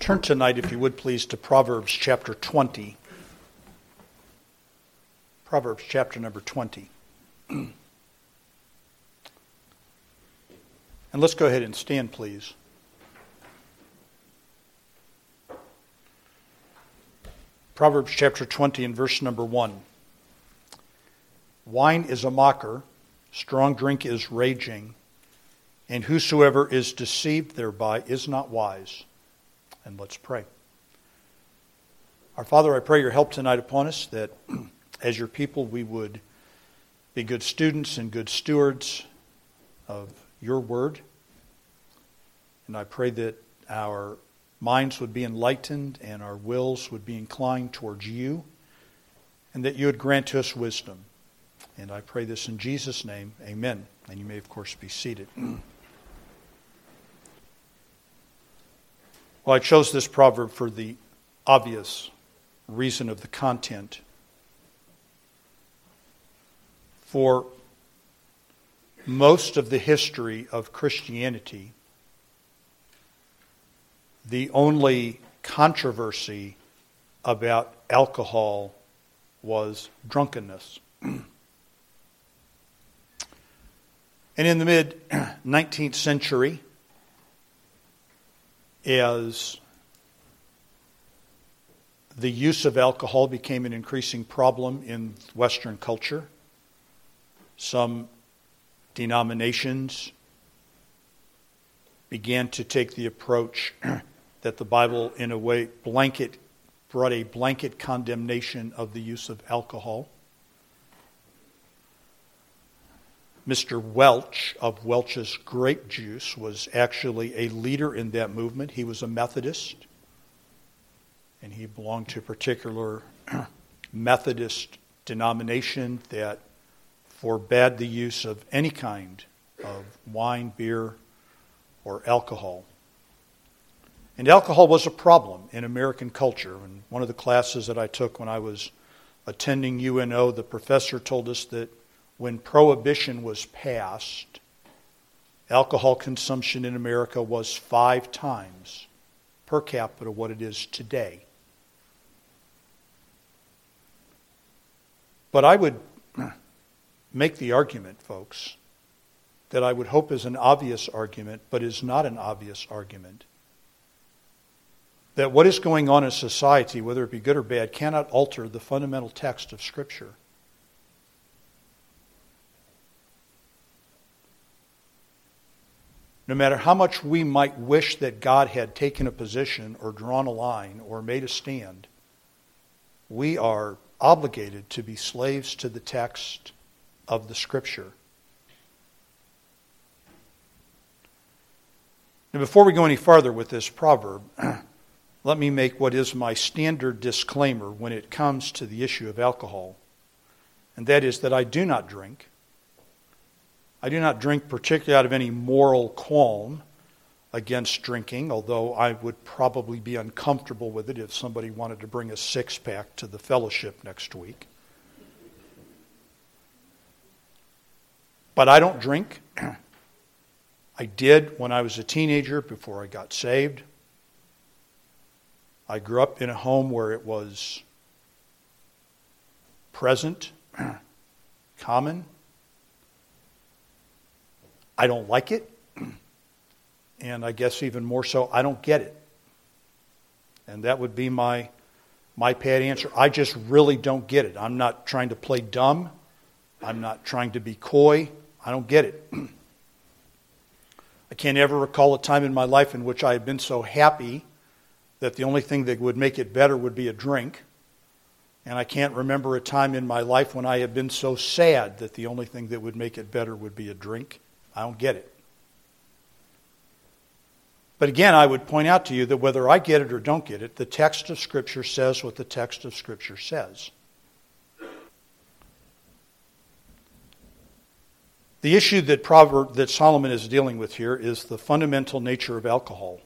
Turn tonight, if you would please, to Proverbs chapter 20. Proverbs chapter number 20. And let's go ahead and stand, please. Proverbs chapter 20 and verse number 1. Wine is a mocker, strong drink is raging, and whosoever is deceived thereby is not wise. And let's pray. Our Father, I pray your help tonight upon us, that as your people we would be good students and good stewards of your word. And I pray that our minds would be enlightened and our wills would be inclined towards you, and that you would grant to us wisdom. And I pray this in Jesus' name, amen. And you may, of course, be seated. Well, I chose this proverb for the obvious reason of the content. For most of the history of Christianity, the only controversy about alcohol was drunkenness. And in the mid-19th century, as the use of alcohol became an increasing problem in Western culture, some denominations began to take the approach that the Bible, in a way, brought a blanket condemnation of the use of alcohol. Mr. Welch of Welch's Grape Juice was actually a leader in that movement. He was a Methodist, and he belonged to a particular Methodist denomination that forbade the use of any kind of wine, beer, or alcohol. And alcohol was a problem in American culture. And one of the classes that I took when I was attending UNO, the professor told us that when Prohibition was passed, alcohol consumption in America was 5 times per capita what it is today. But I would make the argument, folks, that I would hope is an obvious argument, but is not an obvious argument, that what is going on in society, whether it be good or bad, cannot alter the fundamental text of Scripture. No matter how much we might wish that God had taken a position or drawn a line or made a stand, we are obligated to be slaves to the text of the Scripture. Now, before we go any farther with this proverb, let me make what is my standard disclaimer when it comes to the issue of alcohol, and that is that I do not drink. I do not drink particularly out of any moral qualm against drinking, although I would probably be uncomfortable with it if somebody wanted to bring a 6-pack to the fellowship next week. But I don't drink. I did when I was a teenager before I got saved. I grew up in a home where it was present, common. I don't like it, and I guess even more so, I don't get it. And that would be my pat answer. I just really don't get it. I'm not trying to play dumb. I'm not trying to be coy. I don't get it. I can't ever recall a time in my life in which I had been so happy that the only thing that would make it better would be a drink. And I can't remember a time in my life when I had been so sad that the only thing that would make it better would be a drink. I don't get it. But again, I would point out to you that whether I get it or don't get it, the text of Scripture says what the text of Scripture says. The issue that Solomon is dealing with here is the fundamental nature of alcohol.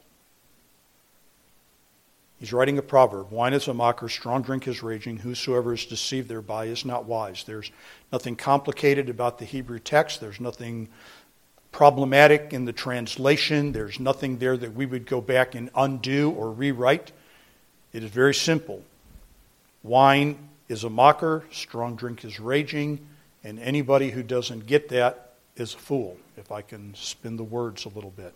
He's writing a proverb. Wine is a mocker, strong drink is raging. Whosoever is deceived thereby is not wise. There's nothing complicated about the Hebrew text. There's nothing problematic in the translation. There's nothing there that we would go back and undo or rewrite. It is very simple. Wine is a mocker, strong drink is raging, and anybody who doesn't get that is a fool, if I can spin the words a little bit.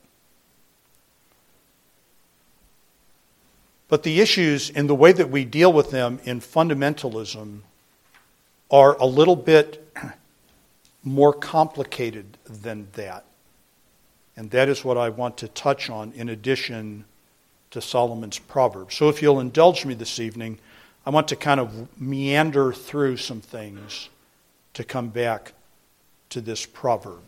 But the issues and the way that we deal with them in fundamentalism are a little bit more complicated than that. And that is what I want to touch on in addition to Solomon's Proverbs. So if you'll indulge me this evening, I want to kind of meander through some things to come back to this proverb.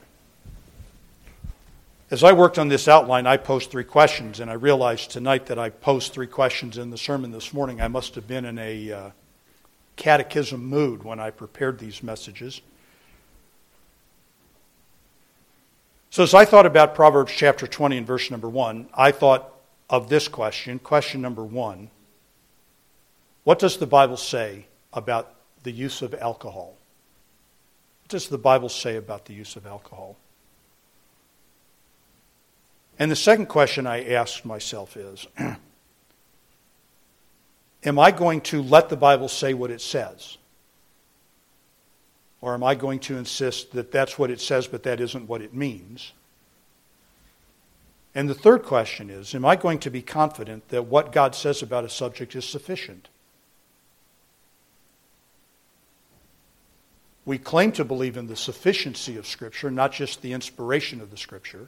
As I worked on this outline, I posed 3 questions, and I realized tonight that I posed 3 questions in the sermon this morning. I must have been in a catechism mood when I prepared these messages. So as I thought about Proverbs chapter 20 and verse number 1, I thought of this question, question number 1. What does the Bible say about the use of alcohol? What does the Bible say about the use of alcohol? And the second question I asked myself is, am I going to let the Bible say what it says? Or am I going to insist that that's what it says, but that isn't what it means? And the third question is, am I going to be confident that what God says about a subject is sufficient? We claim to believe in the sufficiency of Scripture, not just the inspiration of the Scripture.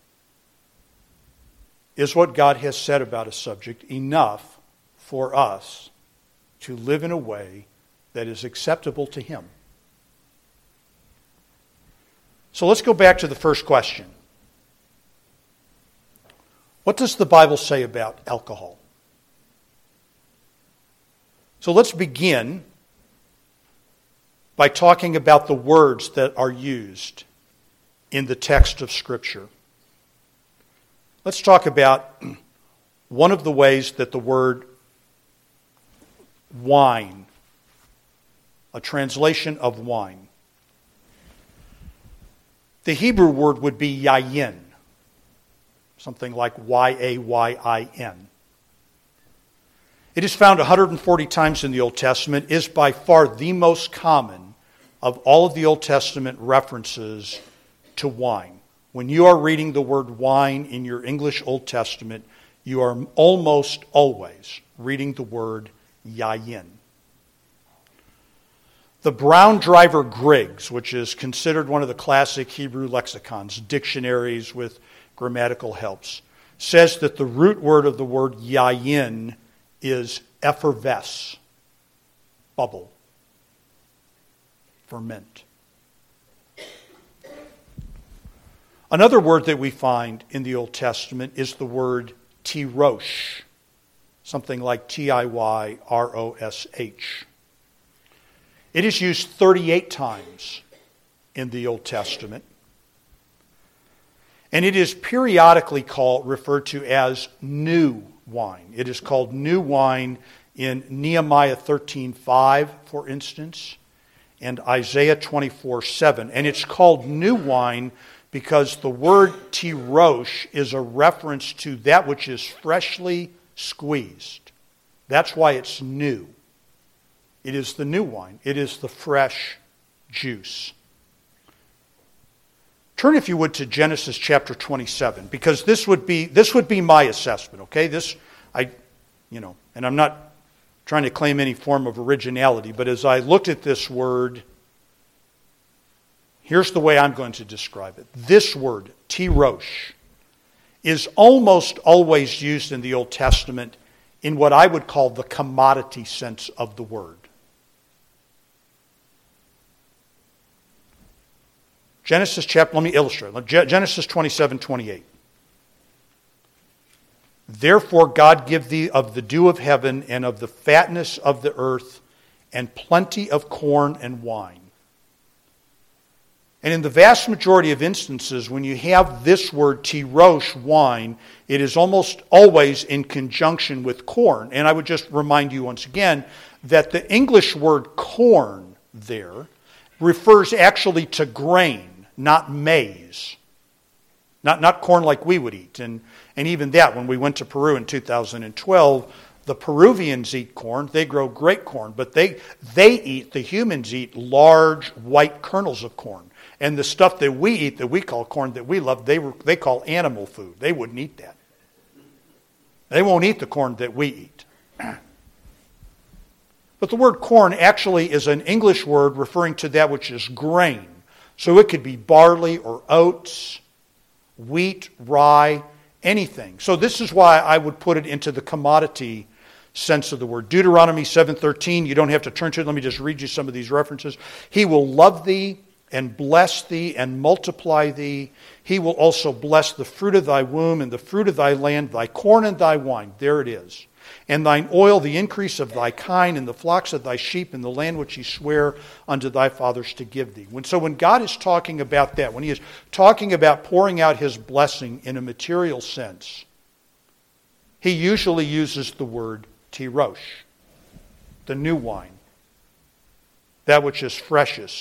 Is what God has said about a subject enough for us to live in a way that is acceptable to Him? So let's go back to the first question. What does the Bible say about alcohol? So let's begin by talking about the words that are used in the text of Scripture. Let's talk about one of the ways that the word wine, a translation of wine. The Hebrew word would be yayin, something like Y-A-Y-I-N. It is found 140 times in the Old Testament, is by far the most common of all of the Old Testament references to wine. When you are reading the word wine in your English Old Testament, you are almost always reading the word yayin. The Brown Driver Griggs, which is considered one of the classic Hebrew lexicons, dictionaries with grammatical helps, says that the root word of the word yayin is effervesce, bubble, ferment. Another word that we find in the Old Testament is the word tirosh, something like T-I-Y-R-O-S-H. It is used 38 times in the Old Testament, and it is periodically referred to as new wine. It is called new wine in Nehemiah 13:5, for instance, and Isaiah 24:7. And it's called new wine because the word tirosh is a reference to that which is freshly squeezed. That's why it's new. It is the new wine. It is the fresh juice. Turn, if you would, to Genesis chapter 27, because this would be my assessment, okay? And I'm not trying to claim any form of originality, but as I looked at this word, here's the way I'm going to describe it. This word, tirosh, is almost always used in the Old Testament in what I would call the commodity sense of the word. Let me illustrate. Genesis 27:28. Therefore God give thee of the dew of heaven and of the fatness of the earth and plenty of corn and wine. And in the vast majority of instances, when you have this word tirosh, wine, it is almost always in conjunction with corn. And I would just remind you once again that the English word corn there refers actually to grain, not maize. Not corn like we would eat. And even that, when we went to Peru in 2012, the Peruvians eat corn. They grow great corn, but the humans eat large white kernels of corn. And the stuff that we eat, that we call corn, that we love, they call animal food. They wouldn't eat that. They won't eat the corn that we eat. But the word corn actually is an English word referring to that which is grain. So it could be barley or oats, wheat, rye, anything. So this is why I would put it into the commodity sense of the word. Deuteronomy 7:13, you don't have to turn to it. Let me just read you some of these references. He will love thee and bless thee and multiply thee. He will also bless the fruit of thy womb and the fruit of thy land, thy corn and thy wine. There it is. And thine oil, the increase of thy kine, and the flocks of thy sheep, in the land which he sware unto thy fathers to give thee. When God is talking about that, when he is talking about pouring out his blessing in a material sense, he usually uses the word tirosh, the new wine, that which is freshest.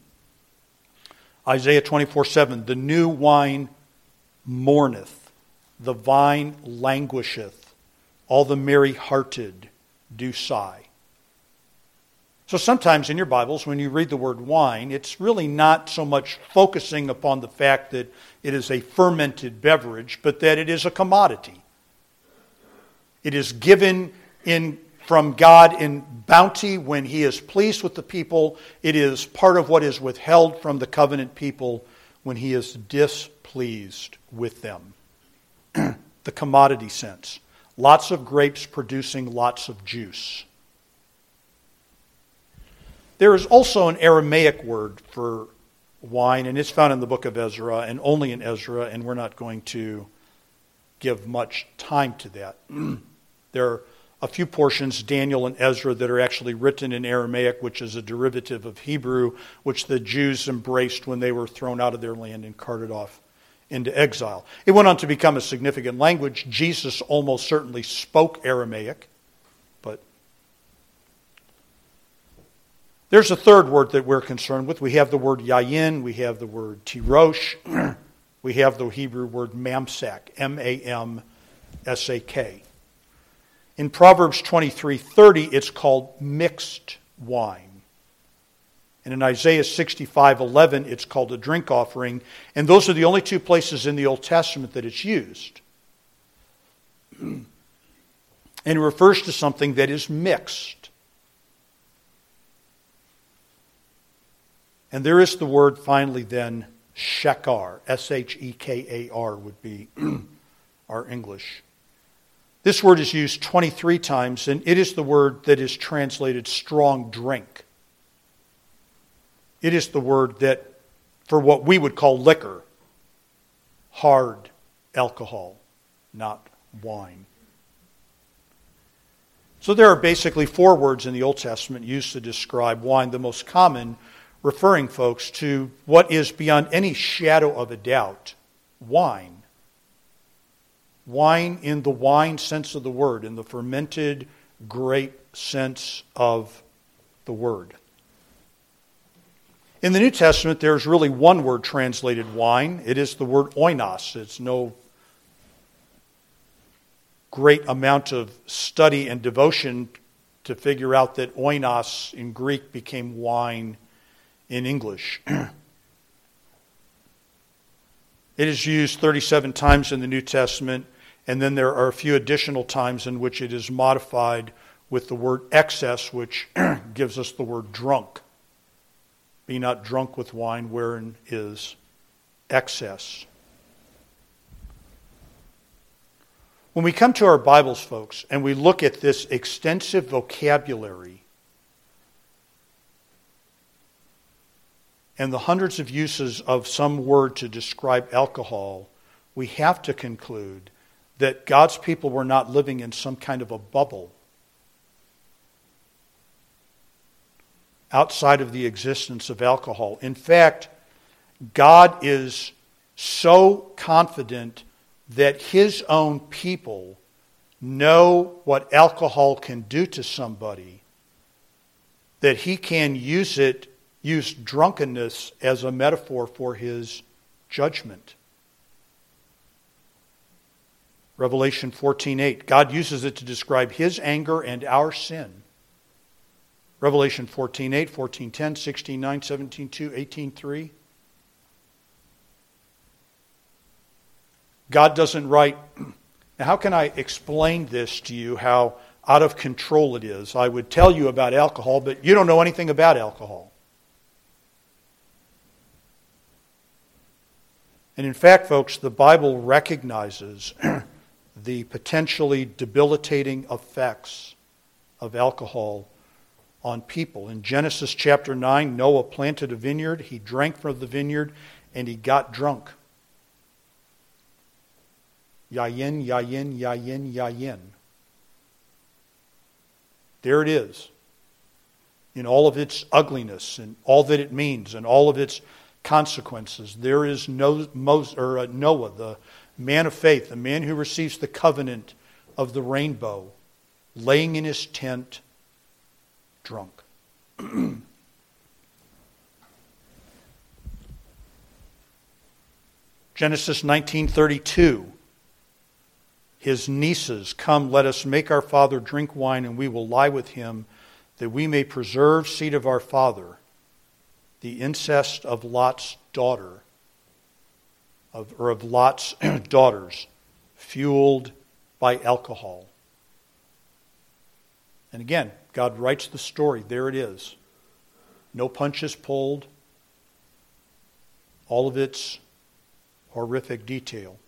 Isaiah 24:7, the new wine mourneth, the vine languisheth, all the merry-hearted do sigh. So sometimes in your Bibles, when you read the word wine, it's really not so much focusing upon the fact that it is a fermented beverage, but that it is a commodity. It is given from God in bounty when he is pleased with the people. It is part of what is withheld from the covenant people when he is displeased with them. The commodity sense. Lots of grapes producing lots of juice. There is also an Aramaic word for wine, and it's found in the book of Ezra, and only in Ezra, and we're not going to give much time to that. There are a few portions, Daniel and Ezra, that are actually written in Aramaic, which is a derivative of Hebrew, which the Jews embraced when they were thrown out of their land and carted off into exile. It went on to become a significant language. Jesus almost certainly spoke Aramaic, but there's a third word that we're concerned with. We have the word yayin, we have the word tirosh, we have the Hebrew word mamsak, M-A-M-S-A-K. In Proverbs 23:30, it's called mixed wine. And in Isaiah 65:11, it's called a drink offering. And those are the only two places in the Old Testament that it's used. And it refers to something that is mixed. And there is the word finally then, shekar. S-H-E-K-A-R would be our English. This word is used 23 times, and it is the word that is translated strong drink. It is the word that, for what we would call liquor, hard alcohol, not wine. So there are basically four words in the Old Testament used to describe wine, the most common referring, folks, to what is beyond any shadow of a doubt, wine. Wine in the wine sense of the word, in the fermented grape sense of the word. In the New Testament, there's really one word translated wine. It is the word oinos. It's no great amount of study and devotion to figure out that oinos in Greek became wine in English. It is used 37 times in the New Testament, and then there are a few additional times in which it is modified with the word excess, which gives us the word drunk. Be not drunk with wine wherein is excess. When we come to our Bibles, folks, and we look at this extensive vocabulary and the hundreds of uses of some word to describe alcohol, we have to conclude that God's people were not living in some kind of a bubble outside of the existence of alcohol. In fact, God is so confident that his own people know what alcohol can do to somebody that he can use drunkenness as a metaphor for his judgment. Revelation 14:8. God uses it to describe His anger and our sin. Revelation 14:8, 14:10, 16:9, 17:2, 18:3. God doesn't write. Now, how can I explain this to you, how out of control it is? I would tell you about alcohol, but you don't know anything about alcohol. And in fact, folks, the Bible recognizes the potentially debilitating effects of alcohol on people. In Genesis chapter 9, Noah planted a vineyard, he drank from the vineyard, and he got drunk. Yayin, yayin, yayin, yayin. There it is, in all of its ugliness and all that it means and all of its consequences. There is Noah, the man of faith, the man who receives the covenant of the rainbow, laying in his tent, drunk. Genesis 19:32. His nieces, come, let us make our father drink wine, and we will lie with him, that we may preserve seed of our father. The incest of Lot's daughter, of Lot's daughters, fueled by alcohol. And again, God writes the story. There it is. No punches pulled. All of its horrific detail.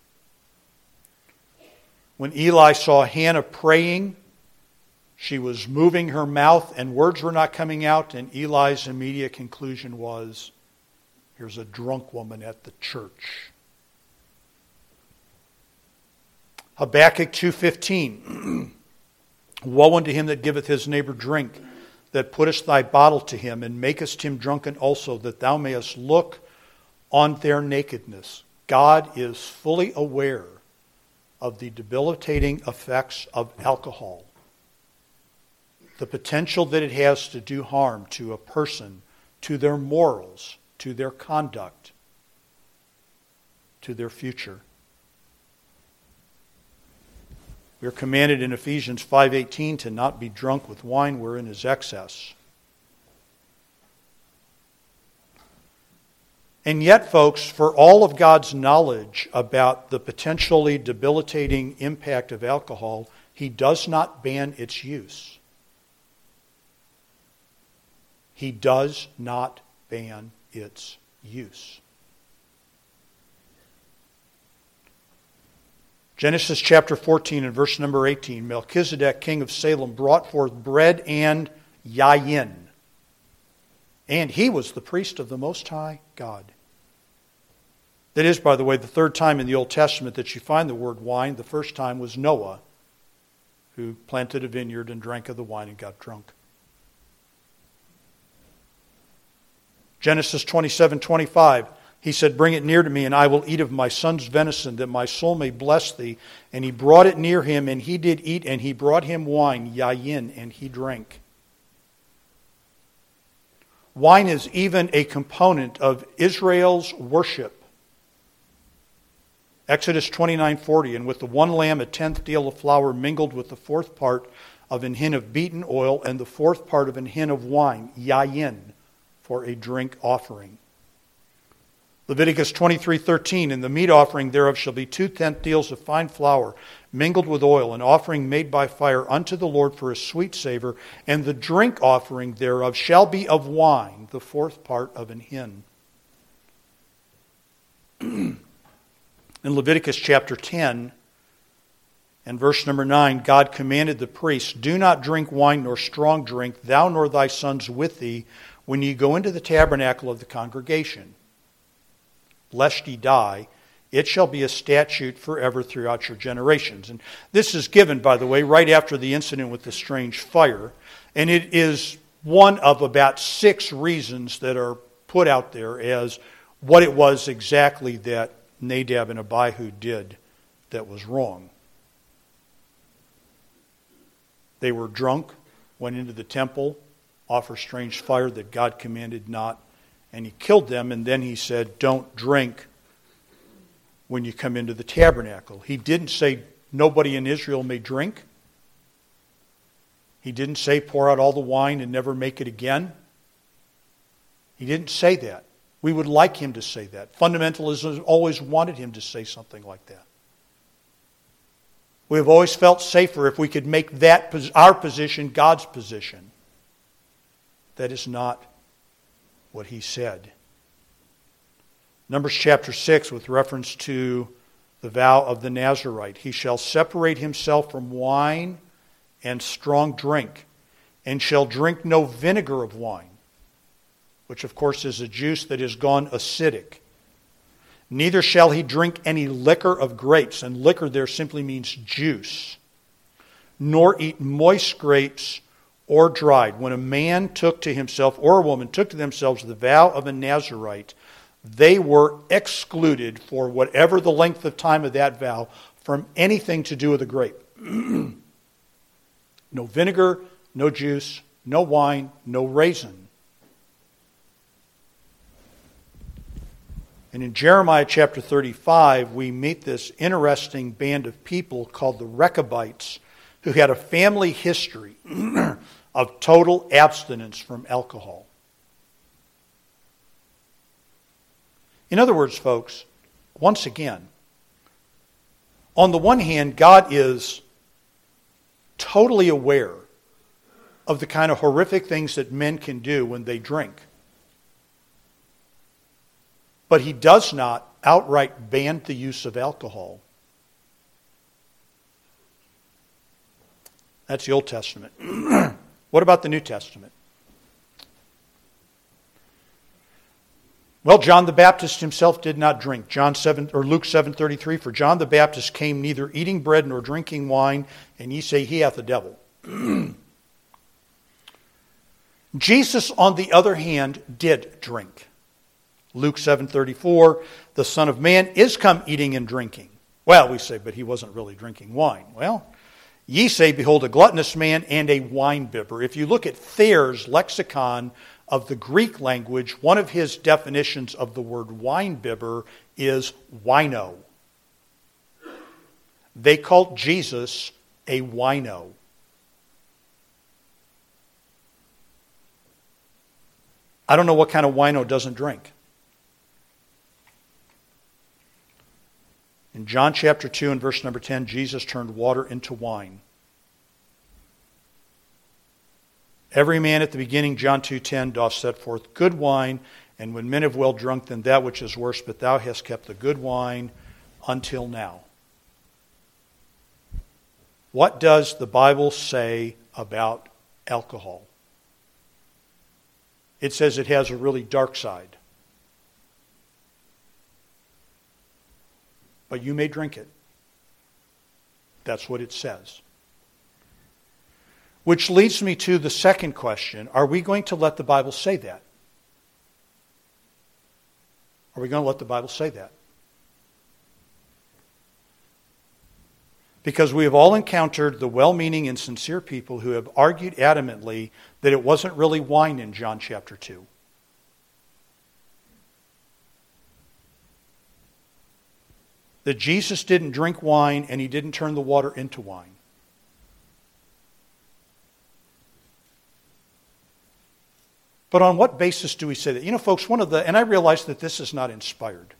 When Eli saw Hannah praying, she was moving her mouth and words were not coming out, and Eli's immediate conclusion was, here's a drunk woman at the church. Habakkuk 2:15. Woe unto him that giveth his neighbor drink, that puttest thy bottle to him, and makest him drunken also, that thou mayest look on their nakedness. God is fully aware of the debilitating effects of alcohol, the potential that it has to do harm to a person, to their morals, to their conduct, to their future. We are commanded in Ephesians 5:18 to not be drunk with wine wherein is excess. And yet, folks, for all of God's knowledge about the potentially debilitating impact of alcohol, He does not ban its use. He does not ban its use. Genesis chapter 14 and verse number 18, Melchizedek, king of Salem, brought forth bread and yayin. And he was the priest of the Most High God. That is, by the way, the third time in the Old Testament that you find the word wine. The first time was Noah, who planted a vineyard and drank of the wine and got drunk. Genesis 27:25, he said, bring it near to me, and I will eat of my son's venison, that my soul may bless thee. And he brought it near him, and he did eat, and he brought him wine, yayin, and he drank. Wine is even a component of Israel's worship. Exodus 29:40, and with the one lamb a tenth deal of flour mingled with the fourth part of an hin of beaten oil, and the fourth part of an hin of wine, yayin, for a drink offering. Leviticus 23:13, and the meat offering thereof shall be 2/10 deals of fine flour mingled with oil, an offering made by fire unto the Lord for a sweet savor, and the drink offering thereof shall be of wine, the fourth part of an hin. In Leviticus chapter 10 and verse number 9, God commanded the priests, do not drink wine nor strong drink, thou nor thy sons with thee, when ye go into the tabernacle of the congregation, lest ye die. It shall be a statute forever throughout your generations. And this is given, by the way, right after the incident with the strange fire. And it is one of about 6 reasons that are put out there as what it was exactly that Nadab and Abihu did that was wrong. They were drunk, went into the temple, offered strange fire that God commanded not, and he killed them, and then he said, don't drink when you come into the tabernacle. He didn't say, nobody in Israel may drink. He didn't say pour out all the wine and never make it again. He didn't say that. We would like him to say that. Fundamentalism always wanted him to say something like that. We have always felt safer if we could make that our position God's position. That is not what he said. Numbers chapter 6, with reference to the vow of the Nazirite. He shall separate himself from wine and strong drink, and shall drink no vinegar of wine, which of course is a juice that has gone acidic. Neither shall he drink any liquor of grapes, and liquor there simply means juice, nor eat moist grapes or dried. When a man took to himself, or a woman took to themselves the vow of a Nazirite, they were excluded for whatever the length of time of that vow from anything to do with a grape. No vinegar, no juice, no wine, no raisin. And in Jeremiah chapter 35, we meet this interesting band of people called the Rechabites, who had a family history of total abstinence from alcohol. In other words, folks, once again, on the one hand, God is totally aware of the kind of horrific things that men can do when they drink. But he does not outright ban the use of alcohol. That's the Old Testament. What about the New Testament? Well, John the Baptist himself did not drink. Luke 7:33, for John the Baptist came neither eating bread nor drinking wine, and ye say he hath a devil. Jesus, on the other hand, did drink. Luke 7:34, the Son of Man is come eating and drinking. Well, we say, but he wasn't really drinking wine. Well, ye say, behold, a gluttonous man and a winebibber. If you look at Thayer's lexicon of the Greek language, one of his definitions of the word winebibber is wino. They called Jesus a wino. I don't know what kind of wino doesn't drink. In John chapter 2 and verse number 10, Jesus turned water into wine. Every man at the beginning, John 2:10, doth set forth good wine, and when men have well drunk, then that which is worse, but thou hast kept the good wine until now. What does the Bible say about alcohol? It says it has a really dark side. But you may drink it. That's what it says. Which leads me to the second question. Are we going to let the Bible say that? Are we going to let the Bible say that? Because we have all encountered the well-meaning and sincere people who have argued adamantly that it wasn't really wine in John chapter 2. That Jesus didn't drink wine and he didn't turn the water into wine. But on what basis do we say that? You know, folks, and I realize that this is not inspired,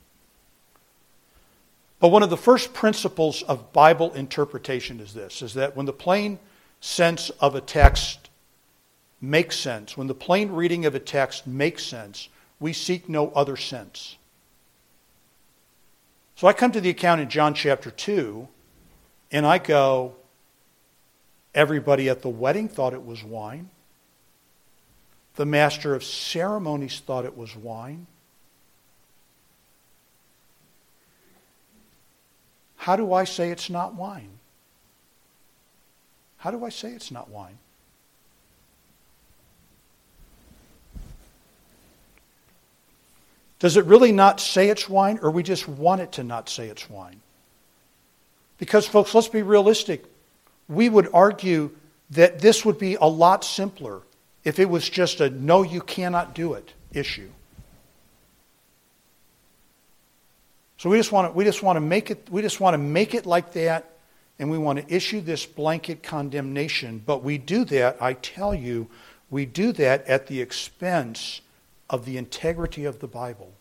but one of the first principles of Bible interpretation is this, is that when the plain sense of a text makes sense, when the plain reading of a text makes sense, we seek no other sense. So I come to the account in John chapter 2, and I go, everybody at the wedding thought it was wine. The master of ceremonies thought it was wine. How do I say it's not wine? How do I say it's not wine? Does it really not say it's wine, or we just want it to not say it's wine? Because, folks, let's be realistic. We would argue that this would be a lot simpler if it was just a no, you cannot do it issue. So we just want to make it like that, and we want to issue this blanket condemnation. But we do that, I tell you, we do that at the expense of the integrity of the Bible.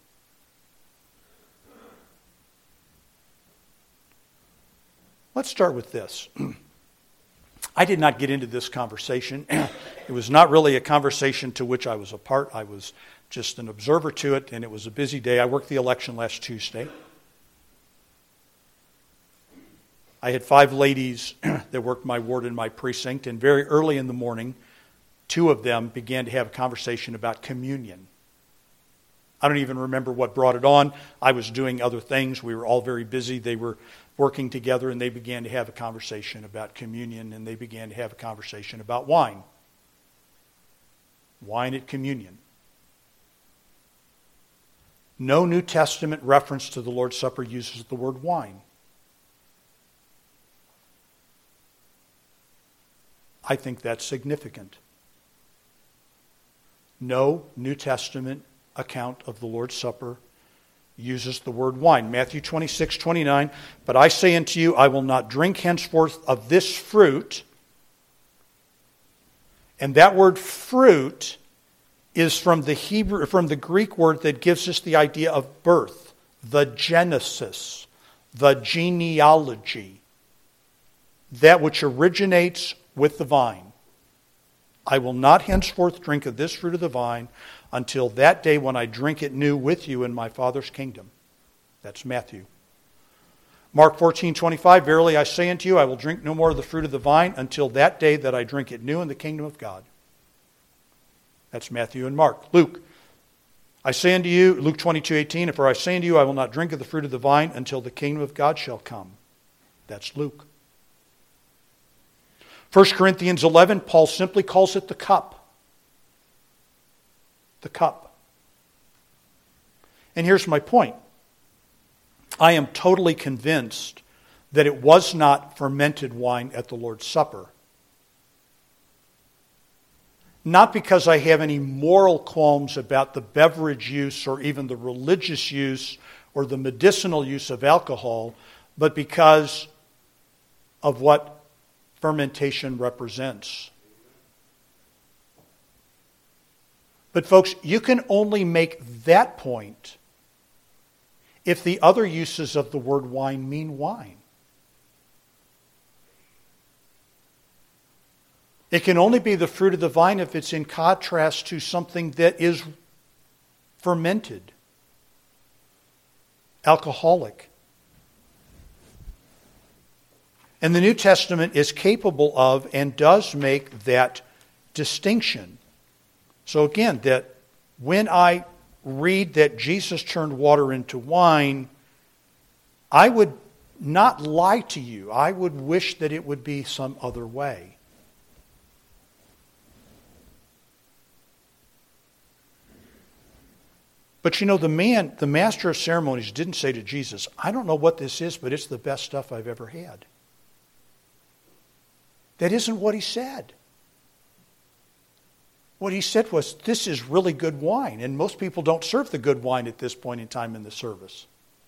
Let's start with this. I did not get into this conversation. It was not really a conversation to which I was a part. I was just an observer to it, and it was a busy day. I worked the election last Tuesday. I had 5 ladies that worked my ward in my precinct, and very early in the morning, 2 of them began to have a conversation about communion. I don't even remember what brought it on. I was doing other things. We were all very busy. They were working together, and they began to have a conversation about communion, and they began to have a conversation about wine. Wine at communion. No New Testament reference to the Lord's Supper uses the word wine. I think that's significant. No New Testament account of the Lord's Supper uses the word wine. Matthew 26:29, but I say unto you, I will not drink henceforth of this fruit. And that word fruit is from the Greek word that gives us the idea of birth, the genesis, the genealogy, that which originates with the vine. I will not henceforth drink of this fruit of the vine until that day when I drink it new with you in my Father's kingdom. That's Matthew. Mark 14:25, verily I say unto you, I will drink no more of the fruit of the vine until that day that I drink it new in the kingdom of God. That's Matthew and Mark. Luke, I say unto you, Luke 22:18, for I say unto you, I will not drink of the fruit of the vine until the kingdom of God shall come. That's Luke. 1 Corinthians 11, Paul simply calls it the cup. The cup. And here's my point. I am totally convinced that it was not fermented wine at the Lord's Supper. Not because I have any moral qualms about the beverage use or even the religious use or the medicinal use of alcohol, but because of what fermentation represents. But folks, you can only make that point if the other uses of the word wine mean wine. It can only be the fruit of the vine if it's in contrast to something that is fermented, alcoholic. And the New Testament is capable of and does make that distinction. So again, that when I read that Jesus turned water into wine, I would not lie to you. I would wish that it would be some other way. But you know, the master of ceremonies didn't say to Jesus, I don't know what this is, but it's the best stuff I've ever had. That isn't what he said. What he said was, this is really good wine. And most people don't serve the good wine at this point in time in the service.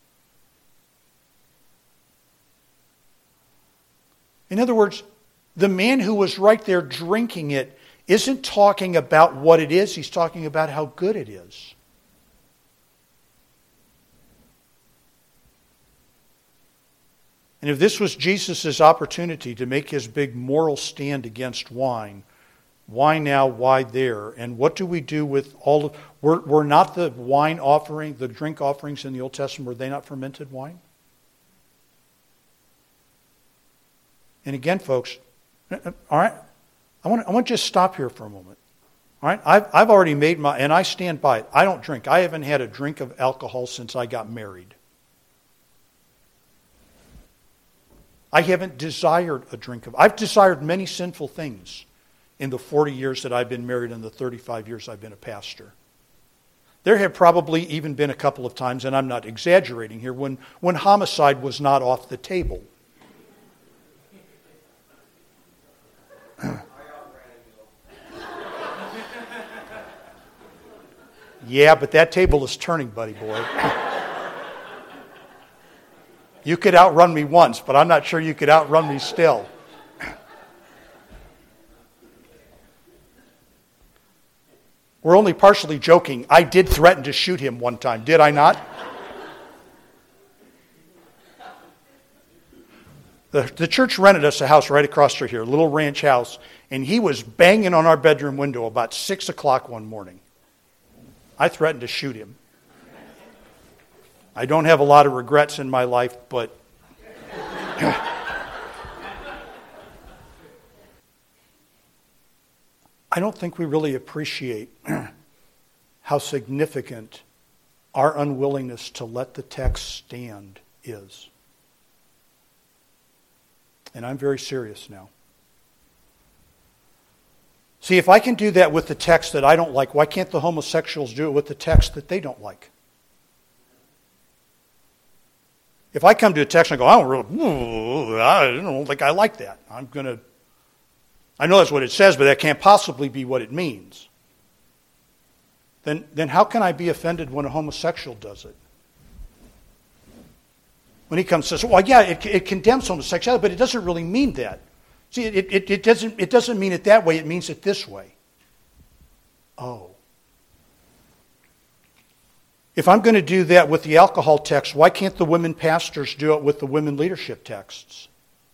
In other words, the man who was right there drinking it isn't talking about what it is. He's talking about how good it is. And if this was Jesus' opportunity to make his big moral stand against wine, why now, why there? And what do we do with all of... Were not the wine offering, the drink offerings in the Old Testament, were they not fermented wine? And again, folks, all right, I want to just stop here for a moment. All right, I've already made my... And I stand by it. I don't drink. I haven't had a drink of alcohol since I got married. I haven't desired a drink of... I've desired many sinful things in the 40 years that I've been married and the 35 years I've been a pastor. There have probably even been a couple of times, and I'm not exaggerating here, when homicide was not off the table. Yeah, but that table is turning, buddy boy. You could outrun me once, but I'm not sure you could outrun me still. We're only partially joking. I did threaten to shoot him one time, did I not? The church rented us a house right across from here, a little ranch house, and he was banging on our bedroom window about 6 o'clock one morning. I threatened to shoot him. I don't have a lot of regrets in my life, but I don't think we really appreciate how significant our unwillingness to let the text stand is. And I'm very serious now. See, if I can do that with the text that I don't like, why can't the homosexuals do it with the text that they don't like? If I come to a text and I go, I don't think I like that. I know that's what it says, but that can't possibly be what it means. Then how can I be offended when a homosexual does it? When he comes and says, well, yeah, it condemns homosexuality, but it doesn't really mean that. See, it doesn't mean it that way, it means it this way. Oh. If I'm going to do that with the alcohol text, why can't the women pastors do it with the women leadership texts?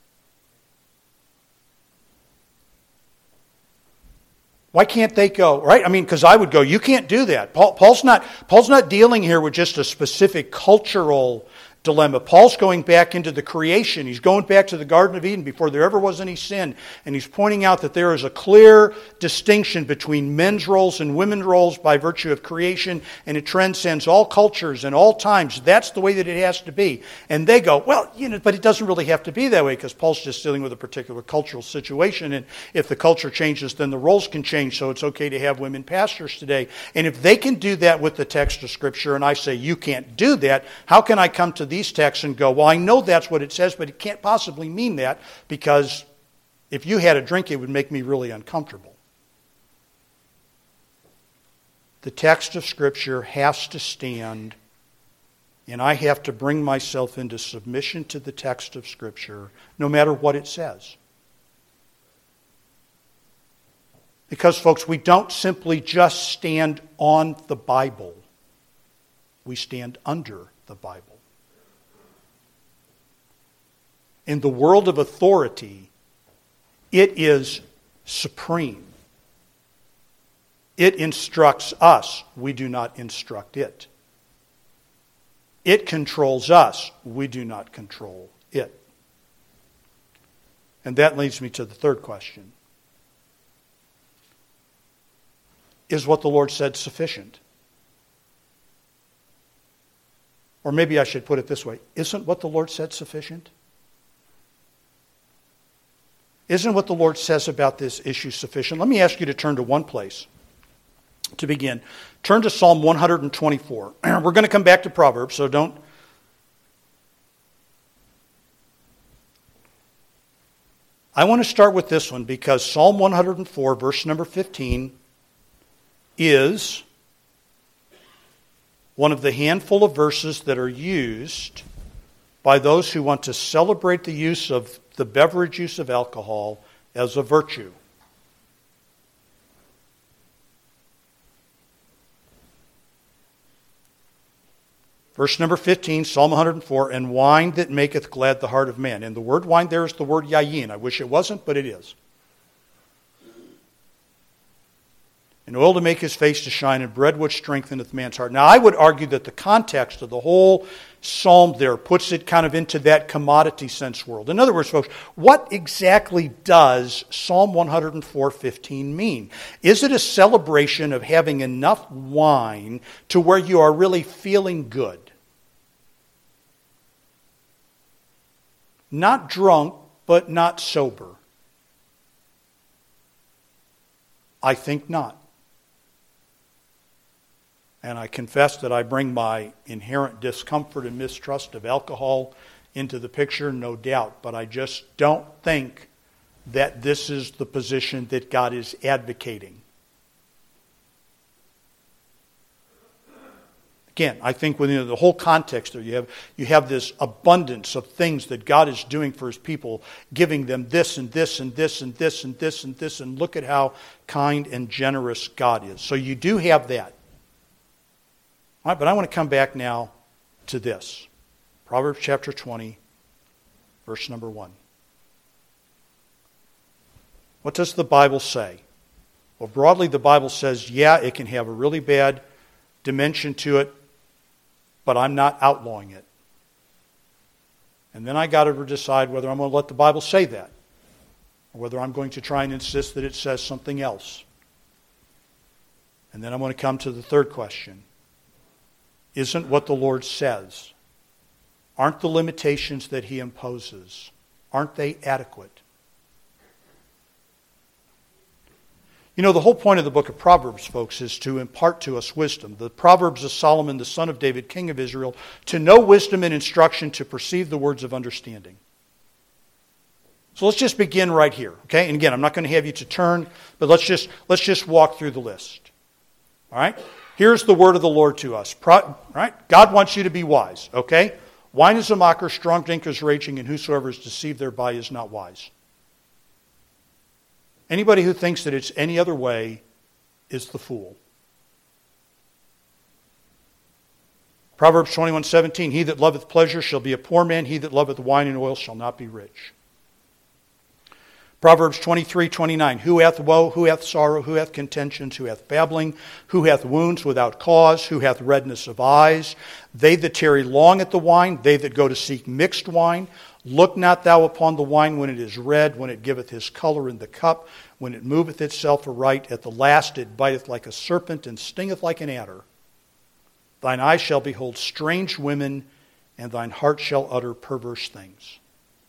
Why can't they go, right? I mean, because I would go, you can't do that. Paul's not dealing here with just a specific cultural dilemma. Paul's going back into the creation. He's going back to the Garden of Eden before there ever was any sin. And he's pointing out that there is a clear distinction between men's roles and women's roles by virtue of creation. And it transcends all cultures and all times. That's the way that it has to be. And they go, well, but it doesn't really have to be that way because Paul's just dealing with a particular cultural situation. And if the culture changes, then the roles can change. So it's okay to have women pastors today. And if they can do that with the text of Scripture and I say, you can't do that, how can I come to these texts and go, well, I know that's what it says, but it can't possibly mean that because if you had a drink, it would make me really uncomfortable. The text of Scripture has to stand, and I have to bring myself into submission to the text of Scripture, no matter what it says. Because, folks, we don't simply just stand on the Bible. We stand under the Bible. In the world of authority, it is supreme. It instructs us. We do not instruct it. It controls us. We do not control it. And that leads me to the third question. Is what the Lord said sufficient? Or maybe I should put it this way. Isn't what the Lord said sufficient? Isn't what the Lord says about this issue sufficient? Let me ask you to turn to one place to begin. Turn to Psalm 124. We're going to come back to Proverbs, so don't. I want to start with this one because Psalm 104, verse number 15, is one of the handful of verses that are used by those who want to celebrate the use of the beverage use of alcohol as a virtue. Verse number 15, Psalm 104, and wine that maketh glad the heart of man. And the word wine there is the word yayin. I wish it wasn't, but it is. And oil to make his face to shine, and bread which strengtheneth man's heart. Now, I would argue that the context of the whole psalm there puts it kind of into that commodity sense world. In other words, folks, what exactly does Psalm 104:15 mean? Is it a celebration of having enough wine to where you are really feeling good? Not drunk, but not sober. I think not. And I confess that I bring my inherent discomfort and mistrust of alcohol into the picture, no doubt. But I just don't think that this is the position that God is advocating. Again, I think within the whole context there, you have this abundance of things that God is doing for His people, giving them this and this and this and this and this and this, and look at how kind and generous God is. So you do have that. All right, but I want to come back now to this. Proverbs chapter 20, verse number 1. What does the Bible say? Well, broadly the Bible says, yeah, it can have a really bad dimension to it, but I'm not outlawing it. And then I got to decide whether I'm going to let the Bible say that, or whether I'm going to try and insist that it says something else. And then I'm going to come to the third question. Isn't what the Lord says, aren't the limitations that He imposes, aren't they adequate? You know, the whole point of the book of Proverbs, folks, is to impart to us wisdom. The Proverbs of Solomon, the son of David, king of Israel, to know wisdom and instruction, to perceive the words of understanding. So let's just begin right here, okay? And again, I'm not going to have you to turn, but let's just walk through the list. All right? Here's the word of the Lord to us. Right? God wants you to be wise, okay? Wine is a mocker, strong drink is raging, and whosoever is deceived thereby is not wise. Anybody who thinks that it's any other way is the fool. Proverbs 21:17, he that loveth pleasure shall be a poor man, he that loveth wine and oil shall not be rich. Proverbs 23:29, who hath woe, who hath sorrow, who hath contentions, who hath babbling, who hath wounds without cause, who hath redness of eyes, they that tarry long at the wine, they that go to seek mixed wine. Look not thou upon the wine when it is red, when it giveth his color in the cup, when it moveth itself aright. At the last it biteth like a serpent and stingeth like an adder. Thine eyes shall behold strange women, and thine heart shall utter perverse things.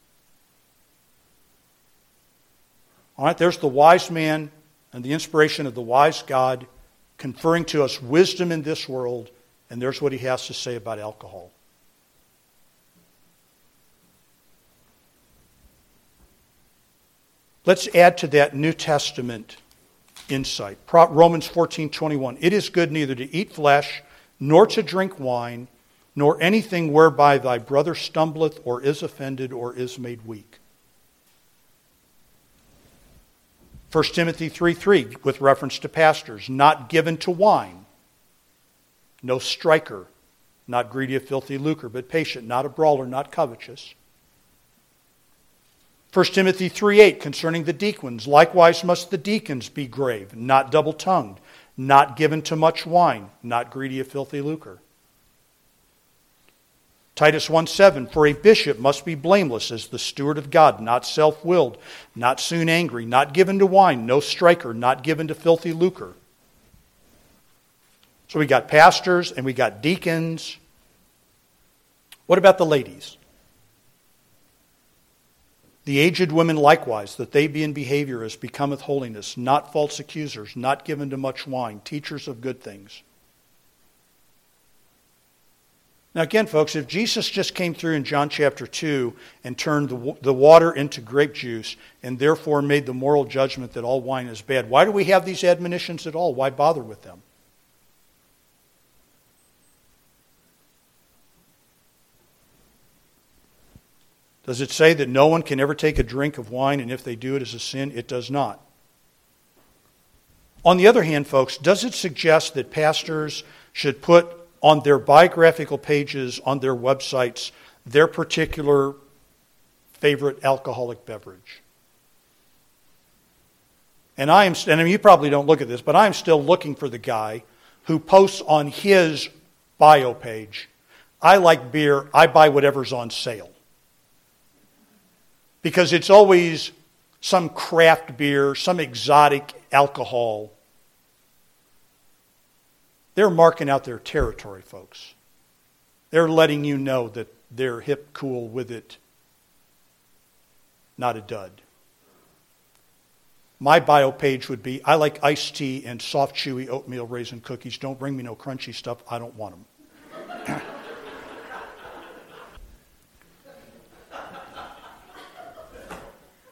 All right, there's the wise man and the inspiration of the wise God conferring to us wisdom in this world, and there's what he has to say about alcohol. Let's add to that New Testament insight. Romans 14:21. It is good neither to eat flesh, nor to drink wine, nor anything whereby thy brother stumbleth, or is offended, or is made weak. 1 Timothy 3:3, with reference to pastors, not given to wine, no striker, not greedy of filthy lucre, but patient, not a brawler, not covetous. 1 Timothy 3:8, concerning the deacons, likewise must the deacons be grave, not double-tongued, not given to much wine, not greedy of filthy lucre. Titus 1:7, for a bishop must be blameless as the steward of God, not self-willed, not soon angry, not given to wine, no striker, not given to filthy lucre. So we got pastors and we got deacons. What about the ladies? The aged women likewise, that they be in behavior as becometh holiness, not false accusers, not given to much wine, teachers of good things. Now again, folks, if Jesus just came through in John chapter 2 and turned the water into grape juice and therefore made the moral judgment that all wine is bad, why do we have these admonitions at all? Why bother with them? Does it say that no one can ever take a drink of wine, and if they do, it is a sin? It does not. On the other hand, folks, does it suggest that pastors should put on their biographical pages, on their websites, their particular favorite alcoholic beverage? And you probably don't look at this, but I am still looking for the guy who posts on his bio page, I like beer, I buy whatever's on sale. Because it's always some craft beer, some exotic alcohol. They're marking out their territory, folks. They're letting you know that they're hip, cool with it, not a dud. My bio page would be, I like iced tea and soft, chewy oatmeal raisin cookies. Don't bring me no crunchy stuff. I don't want them.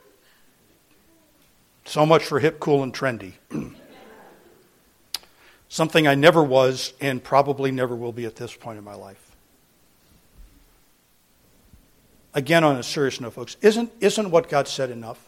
So much for hip, cool, and trendy. Something I never was and probably never will be at this point in my life. Again, on a serious note, folks, isn't what God said enough?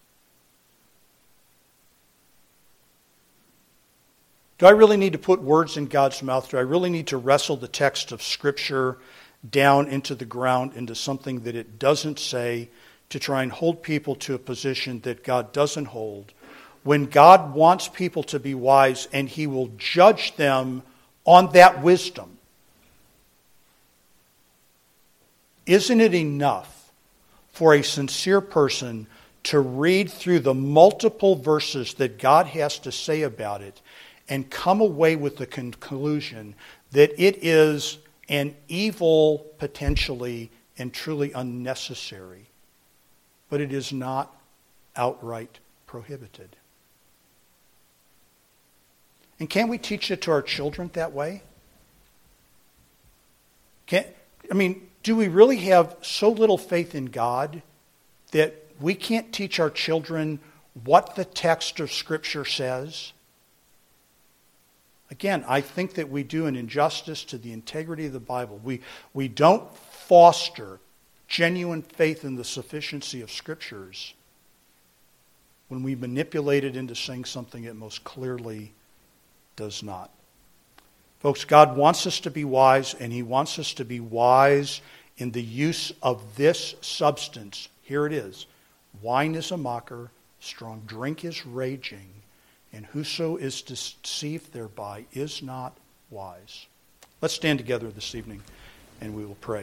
Do I really need to put words in God's mouth? Do I really need to wrestle the text of Scripture down into the ground, into something that it doesn't say, to try and hold people to a position that God doesn't hold, when God wants people to be wise and He will judge them on that wisdom? Isn't it enough for a sincere person to read through the multiple verses that God has to say about it and come away with the conclusion that it is an evil, potentially, and truly unnecessary, but it is not outright prohibited? And can't we teach it to our children that way? Do we really have so little faith in God that we can't teach our children what the text of Scripture says? Again, I think that we do an injustice to the integrity of the Bible. We don't foster genuine faith in the sufficiency of Scriptures when we manipulate it into saying something it most clearly does not. Folks, God wants us to be wise, and He wants us to be wise in the use of this substance. Here it is. Wine is a mocker, strong drink is raging, and whoso is deceived thereby is not wise. Let's stand together this evening, and we will pray.